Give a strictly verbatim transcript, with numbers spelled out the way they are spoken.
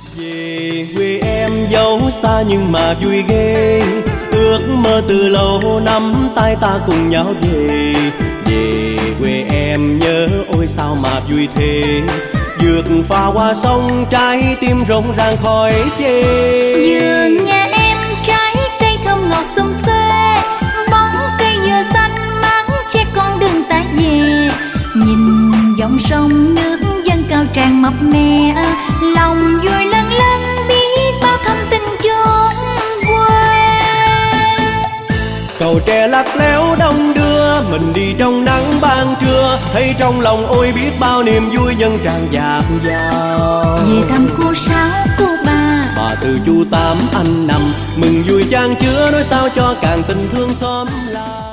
Về quê em dẫu xa nhưng mà vui ghê, ước mơ từ lâu nắm tay ta cùng nhau về. Về quê em nhớ ôi sao mà vui thế, vượt phà qua sông trái tim rộn ràng khỏi chê. Vườn nhà em trái cây thơm ngọt xum xuê, bóng cây dừa xanh mát che con đường ta về. Nhìn dòng sông nước dâng cao tràn mập mè, lòng vui lâng lâng biết bao thâm tình chốn quê. Cầu tre lắc léo đông đưa, mình đi trong nắng ban trưa, thấy trong lòng ôi biết bao niềm vui dâng tràn dạt dào. Về thăm cô Sáu cô Ba, bà từ chú Tám anh Năm, mừng vui chan chứa nói sao cho càng tình thương xóm làng.